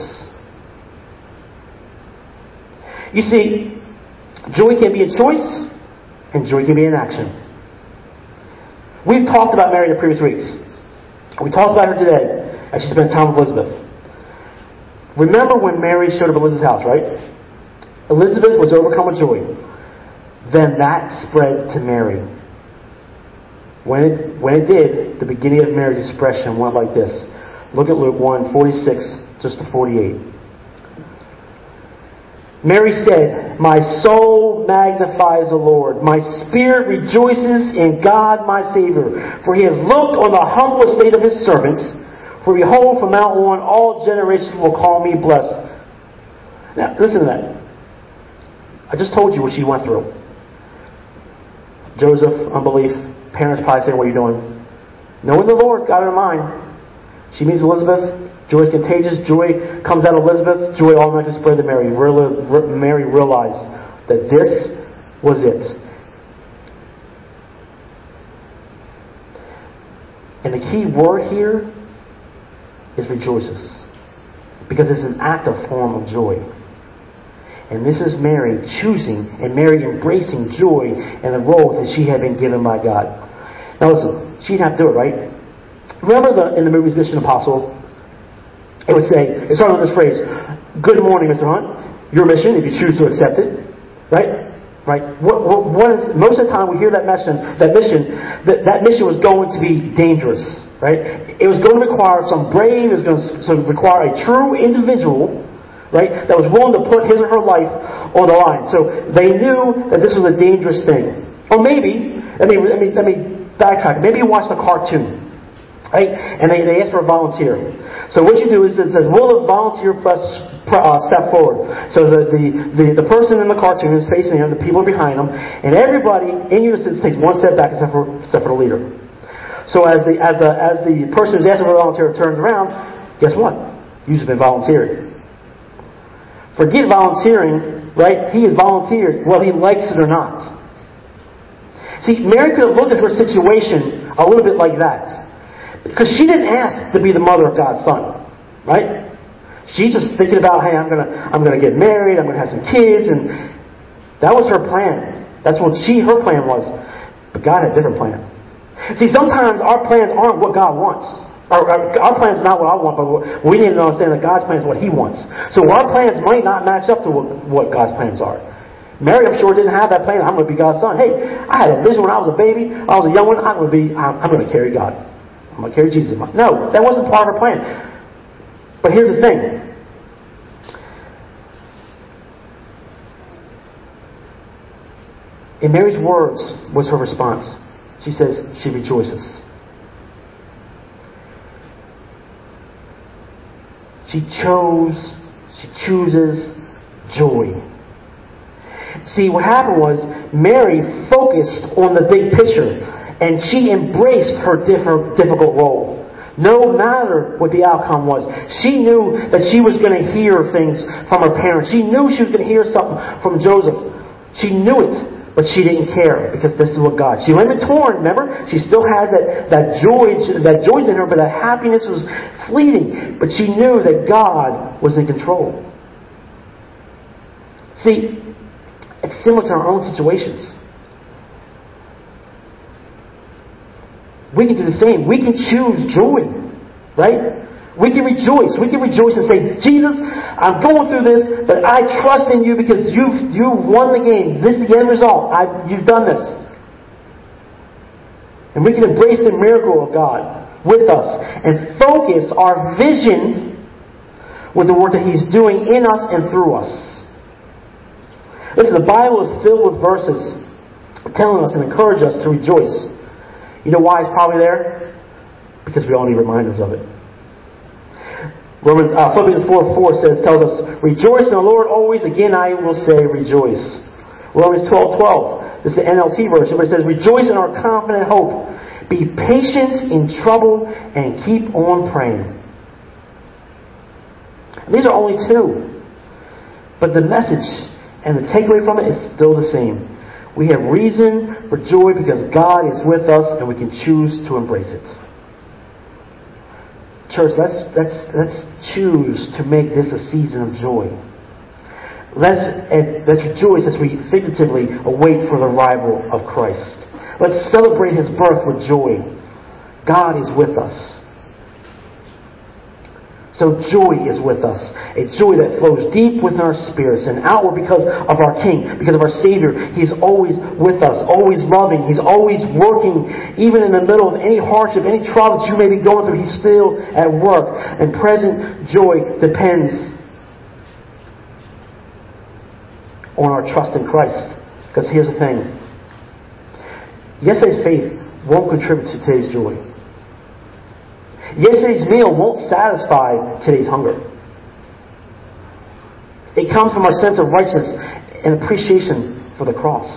You see, joy can be a choice, and joy can be an action. We've talked about Mary in the previous weeks. We talked about her today as she spent time with Elizabeth. Remember when Mary showed up at Elizabeth's house, right? Elizabeth was overcome with joy. Then that spread to Mary. When it, when it did, the beginning of Mary's expression went like this. Look at Luke one, forty-six, just to forty-eight. Mary said, my soul magnifies the Lord. My spirit rejoices in God my Savior. For He has looked on the humble estate of His servant. For behold, from now on all generations will call me blessed. Now, listen to that. I just told you what she went through. Joseph, unbelief. Parents probably saying, what are you doing? Knowing the Lord, got her mind. She meets Elizabeth. Joy is contagious. Joy comes out of Elizabeth. Joy automatically spread to Mary. Mary realized that this was it. And the key word here is rejoices. Because it's an active form of joy. And this is Mary choosing and Mary embracing joy and the role that she had been given by God. Now listen, she didn't have to do it, right? Remember the, in the movies Mission Impossible? It would say, it started with this phrase, good morning, Mister Hunt. Your mission, if you choose to accept it. Right? Right? What, what, what is, most of the time we hear that mission, that mission, that, that mission was going to be dangerous. Right? It was going to require some brave, it was going to require a true individual, right, that was willing to put his or her life on the line. So they knew that this was a dangerous thing. Or maybe, let me, let me, let me backtrack. Maybe you watched a cartoon. Right? And they, they ask for a volunteer. So what you do is it says, will a volunteer press, uh, step forward? So the, the, the, the person in the cartoon is facing him, the people are behind him, and everybody in unison takes one step back except for, except for the leader. So as the, as the, as the person who's asking for a volunteer turns around, guess what? You've just been volunteered. Forget volunteering, right? He is volunteered, whether he likes it or not. See, Mary could have looked at her situation A little bit like that. Because she didn't ask to be the mother of God's son. Right? She's just thinking about, hey, I'm gonna I'm gonna get married, I'm gonna have some kids, and that was her plan. That's what she her plan was. But God had a different plan. See, sometimes our plans aren't what God wants. Our, our, our plan is not what I want, but we need to understand that God's plan is what He wants. So our plans might not match up to what, what God's plans are. Mary, I'm sure, didn't have that plan. I'm going to be God's son. Hey, I had a vision when I was a baby. I was a young one. I'm going to be. I'm, I'm going to carry God. I'm going to carry Jesus. No, that wasn't part of her plan. But here's the thing. In Mary's words was her response. She says she rejoices. She chose, she chooses joy. See, what happened was Mary focused on the big picture and she embraced her different, difficult role. No matter what the outcome was. She knew that she was going to hear things from her parents. She knew she was going to hear something from Joseph. She knew it. But she didn't care because this is what God. She might have been torn, remember? She still has that, that joy, that joy's in her, but that happiness was fleeting. But she knew that God was in control. See, it's similar to our own situations. We can do the same. We can choose joy, right? We can rejoice. We can rejoice and say, Jesus, I'm going through this, but I trust in you because you've you won the game. This is the end result. I've, you've done this. And we can embrace the miracle of God with us and focus our vision with the work that He's doing in us and through us. Listen, the Bible is filled with verses telling us and encourage us to rejoice. You know why it's probably there? Because we all need reminders of it. Romans, uh, Philippians four four says, tells us, rejoice in the Lord always. Again, I will say rejoice. Romans twelve twelve. This is the N L T version, but it says, rejoice in our confident hope. Be patient in trouble and keep on praying. These are only two. But the message and the takeaway from it is still the same. We have reason for joy because God is with us and we can choose to embrace it. Church, let's, let's, let's choose to make this a season of joy. Let's, let's rejoice as we figuratively await for the arrival of Christ. Let's celebrate His birth with joy. God is with us. So joy is with us. A joy that flows deep within our spirits and outward because of our King, because of our Savior. He's always with us, always loving. He's always working. Even in the middle of any hardship, any trial that you may be going through, He's still at work. And present joy depends on our trust in Christ. Because here's the thing. Yesterday's faith won't contribute to today's joy. Yesterday's meal won't satisfy today's hunger. It comes from our sense of righteousness and appreciation for the cross.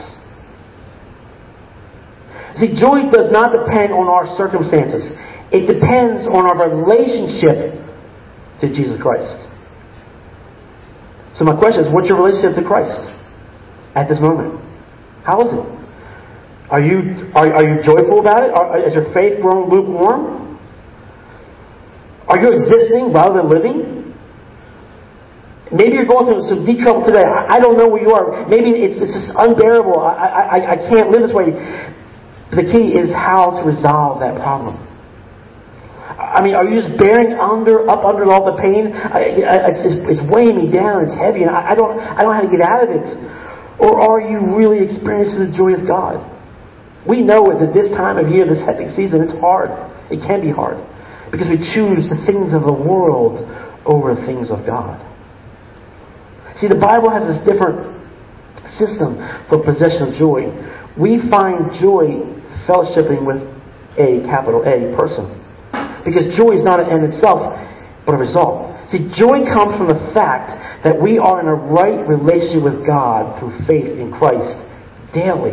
See, joy does not depend on our circumstances. It depends on our relationship to Jesus Christ. So my question is, what's your relationship to Christ at this moment? How is it? Are you are, are you joyful about it? Are, is your faith growing lukewarm? Are you existing rather than living? Maybe you're going through some deep trouble today. I, I don't know where you are. Maybe it's, it's just unbearable. I, I, I can't live this way. The key is how to resolve that problem. I mean, are you just bearing under, up under all the pain? I, I, it's, it's weighing me down. It's heavy, and I, I don't, I don't know how to get out of it. Or are you really experiencing the joy of God? We know that this time of year, this hectic season, it's hard. It can be hard. Because we choose the things of the world over the things of God. See, the Bible has this different system for possession of joy. We find joy fellowshipping with a capital A person. Because joy is not an end itself, but a result. See, joy comes from the fact that we are in a right relationship with God through faith in Christ daily.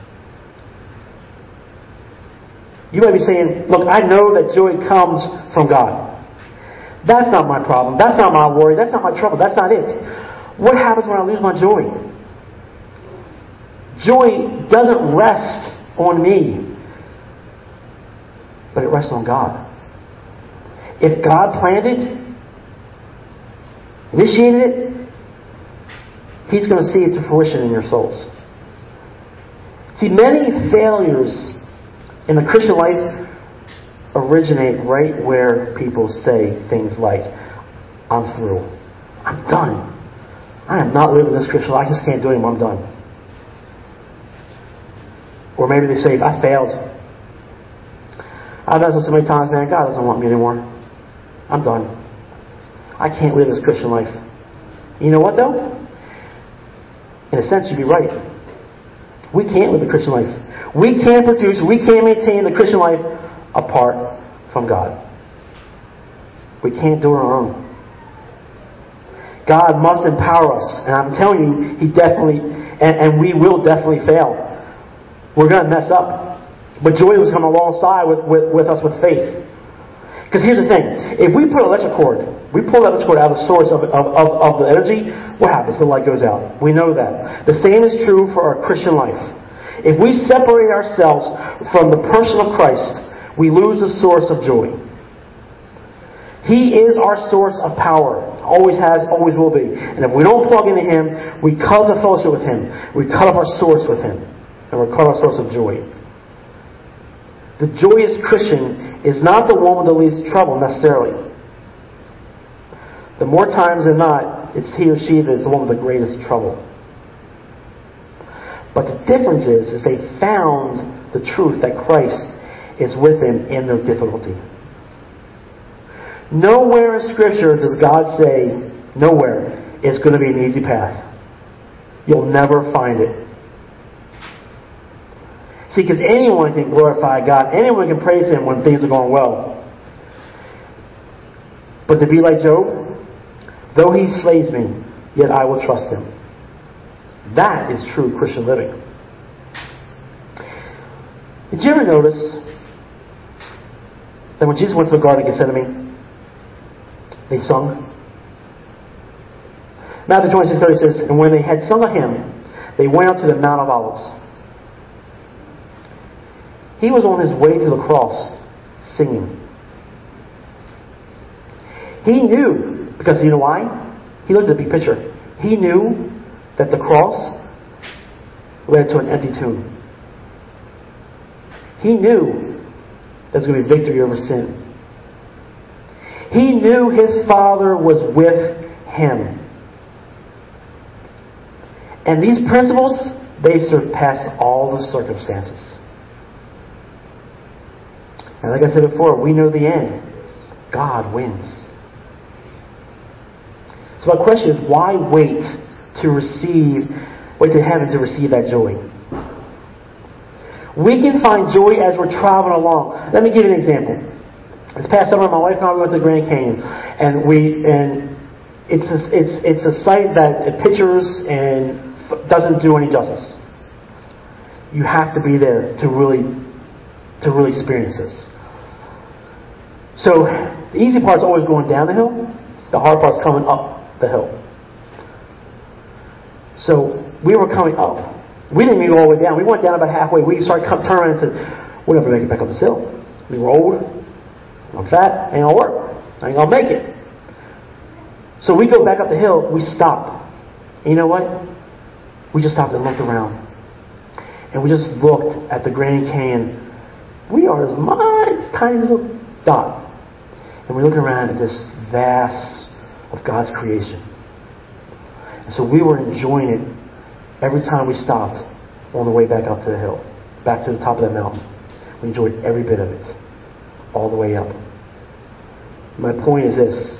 You might be saying, look, I know that joy comes from God. That's not my problem. That's not my worry. That's not my trouble. That's not it. What happens when I lose my joy? Joy doesn't rest on me. but it rests on God. If God planned it, initiated it, He's going to see it to fruition in your souls. See, many failures in the Christian life originate right where people say things like, I'm through. I'm done. I am not living this Christian life. I just can't do it anymore. I'm done. Or maybe they say, I failed. I've done this so many times, man. God doesn't want me anymore. I'm done. I can't live this Christian life. You know what, though? In a sense, you'd be right. We can't live the Christian life. We can't produce, we can't maintain the Christian life apart from God. We can't do it on our own. God must empower us. And I'm telling you, He definitely, and, and we will definitely fail. We're going to mess up. But joy will come alongside with, with, with us with faith. Because here's the thing. If we put an electric cord, we pull that electric cord out of the source of, of, of, of the energy, what happens? The light goes out. We know that. The same is true for our Christian life. If we separate ourselves from the person of Christ, we lose the source of joy. He is our source of power. Always has, always will be. And if we don't plug into Him, we cut off the fellowship with Him. We cut off our source with Him. And we cut off our source of joy. The joyous Christian is not the one with the least trouble necessarily. The more times than not, it's he or she that is the one with the greatest trouble. But the difference is, is they found the truth that Christ is with them in their difficulty. Nowhere in Scripture does God say, nowhere, it's going to be an easy path. You'll never find it. See, because anyone can glorify God. Anyone can praise Him when things are going well. But to be like Job, though He slays me, yet I will trust Him. That is true Christian living. Did you ever notice that when Jesus went to the Garden of Gethsemane, they sung? Matthew twenty-six thirty says, and when they had sung a hymn, they went out to the Mount of Olives. He was on His way to the cross singing. He knew, because you know why? He looked at the big picture. He knew that the cross led to an empty tomb. He knew there's going to be victory over sin. He knew His Father was with Him. And these principles, they surpass all the circumstances. And like I said before, we know the end. God wins. So my question is, why wait to receive, wait to heaven to receive that joy? We can find joy as we're traveling along. Let me give you an example. This past summer, my wife and I we went to the Grand Canyon, and we and it's a, it's it's a site that it pictures and f- doesn't do any justice. You have to be there to really to really experience this. So the easy part's always going down the hill. The hard part's coming up the hill. So we were coming up. We didn't even go all the way down. We went down about halfway. We started turning around and said, "We'll never make it back up this hill. We were old. I'm fat. Ain't gonna work. I ain't gonna make it." So we go back up the hill. We stop. And you know what? We just stopped and looked around, and we just looked at the Grand Canyon. We are as much tiny little dot. And we're looking around at this vast of God's creation. And so we were enjoying it every time we stopped on the way back up to the hill, back to the top of that mountain. We enjoyed every bit of it, all the way up. My point is this.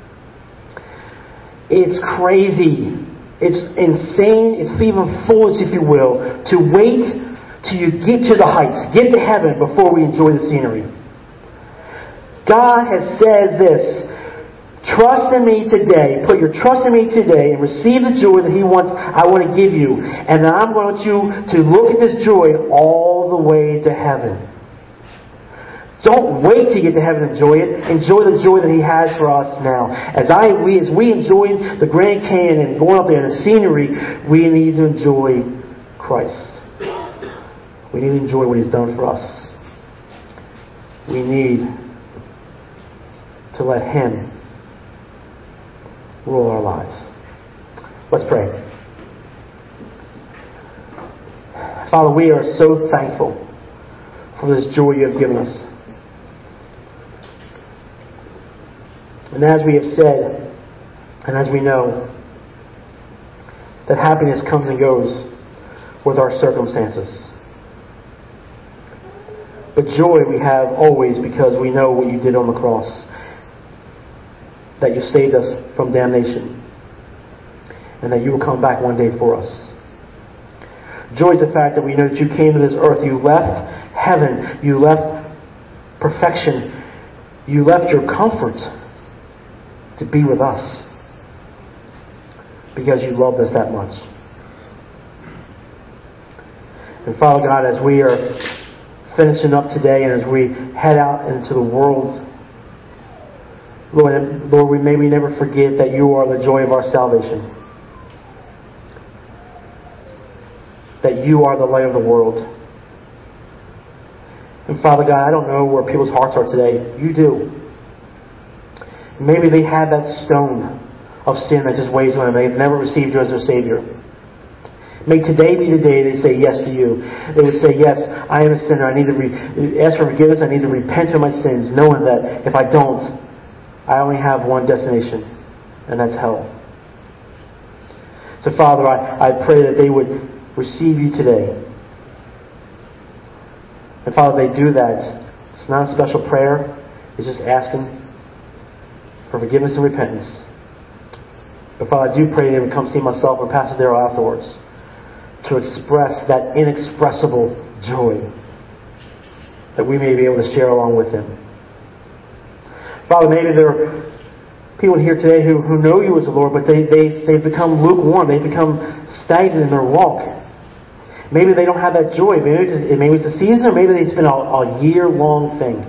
It's crazy. It's insane. It's even foolish, if you will, to wait till you get to the heights, get to heaven before we enjoy the scenery. God has said this, trust in me today, put your trust in me today and receive the joy that He wants, I want to give you. And I'm going you to look at this joy all the way to heaven. Don't wait to get to heaven and enjoy it. Enjoy the joy that He has for us now. As I, we, as we enjoy the Grand Canyon and going up there and the scenery, we need to enjoy Christ. We need to enjoy what He's done for us. we need to let Him rule our lives. Let's pray. Father, we are so thankful for this joy you have given us. And as we have said, and as we know, that happiness comes and goes with our circumstances. But joy we have always because we know what you did on the cross. That you saved us from damnation. And that you will come back one day for us. Joy is the fact that we know that you came to this earth. You left heaven. You left perfection. You left your comfort to be with us. Because you loved us that much. And Father God, as we are finishing up today and as we head out into the world, Lord, Lord, we may we never forget that you are the joy of our salvation. That you are the light of the world. And Father God, I don't know where people's hearts are today. You do. Maybe they have that stone of sin that just weighs on them. They've never received you as their Savior. May today be the day they say yes to you. They would say, yes, I am a sinner. I need to re- ask for forgiveness. I need to repent of my sins, knowing that if I don't, I only have one destination, and that's hell. So Father, I, I pray that they would receive you today. And Father, they do that. It's not a special prayer. It's just asking for forgiveness and repentance. But Father, I do pray they would come see myself or Pastor Darrell afterwards to express that inexpressible joy that we may be able to share along with them. Father, maybe there are people here today who, who know you as the Lord, but they, they, they've become lukewarm. They've become stagnant in their walk. Maybe they don't have that joy. Maybe it's, maybe it's a season, or maybe it's been a, a year-long thing.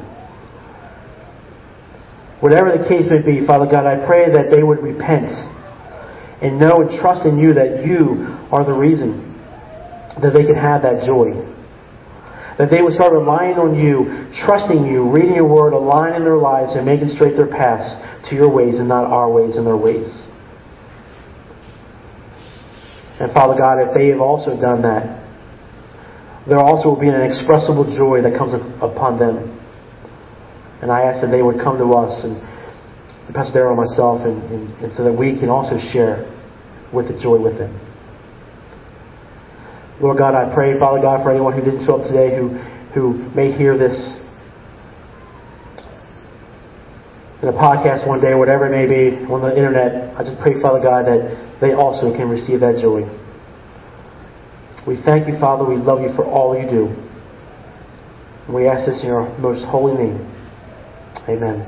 Whatever the case may be, Father God, I pray that they would repent and know and trust in you that you are the reason that they can have that joy. That they would start relying on you, trusting you, reading your word, aligning their lives and making straight their paths to your ways and not our ways and their ways. And Father God, if they have also done that, there also will be an inexpressible joy that comes upon them. And I ask that they would come to us and Pastor Darrell and myself and, and, and so that we can also share with the joy with them. Lord God, I pray, Father God, for anyone who didn't show up today, who, who may hear this in a podcast one day, whatever it may be, on the internet. I just pray, Father God, that they also can receive that joy. We thank you, Father. We love you for all you do. And we ask this in your most holy name. Amen.